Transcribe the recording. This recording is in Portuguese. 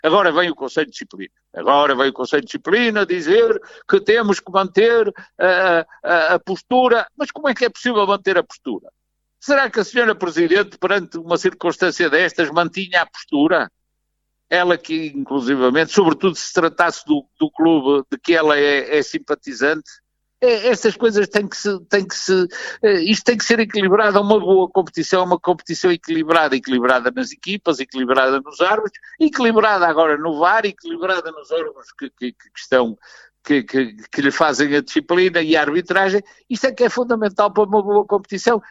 Agora vem o Conselho de Disciplina. Agora vem o Conselho de Disciplina dizer que temos que manter a postura. Mas como é que é possível manter a postura? Será que a senhora Presidente, perante uma circunstância destas, mantinha a postura? Ela que, inclusivamente, sobretudo se tratasse do clube de que ela é simpatizante, estas coisas isto tem que ser equilibrado a uma boa competição, uma competição equilibrada nas equipas, equilibrada nos árbitros, equilibrada agora no VAR, equilibrada nos órgãos que lhe fazem a disciplina e a arbitragem. Isto é que é fundamental para uma boa competição.